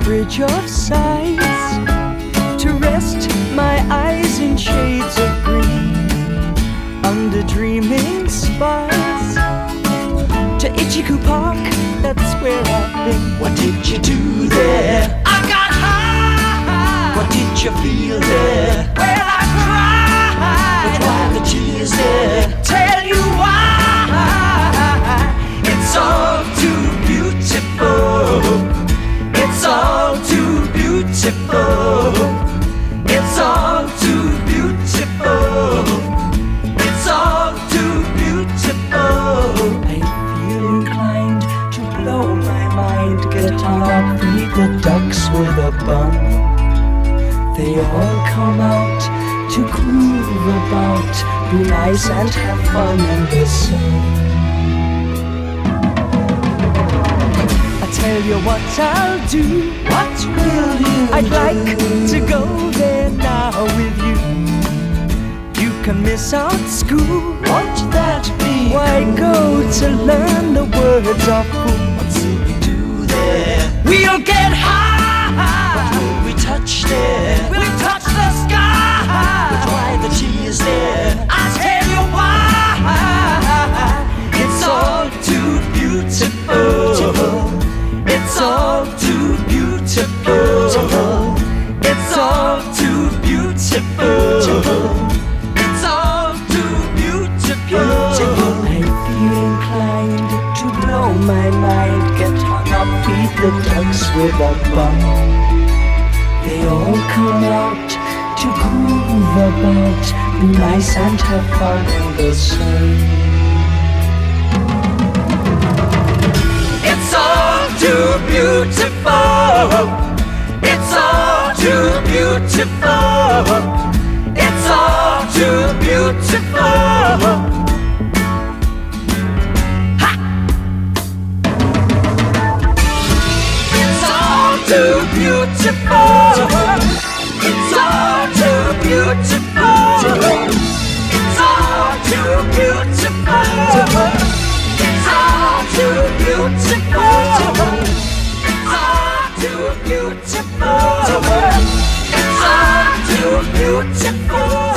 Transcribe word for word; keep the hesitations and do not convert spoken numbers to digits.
bridge of sights, to rest my eyes in shades of green, under dreaming spires, to Ichiku Park, that's where I've been. What did you do there? I got high. What did you feel there? Well, I cried. But why the tears there? Tell you why. It's all too beautiful. It's all too beautiful. It's all too beautiful. It's all too beautiful. I feel inclined to blow my mind, get on up, feed the ducks with a bun. They all come out to groove about, be nice and have fun in the sun. Tell you what I'll do. What will you I'd do? like to go there now with you. You can miss out school. Won't that be Why cool? go to learn the words of fool? What will we do there? We'll get high. What will we touch there? We'll touch the sky. But why the tears there? I'll tell you why. It's all too beautiful. It's all too beautiful. It's all too beautiful. It's all too beautiful. I feel inclined to blow my mind, get hung up, feed the ducks with a bun. They all come out to groove about, be nice and have fun in the sun. It's all too beautiful. It's all too beautiful. It's all too beautiful. Ha! It's all too beautiful. It's all too beautiful. It's all too beautiful. It's all too beautiful. It's all too beautiful. It's all too beautiful.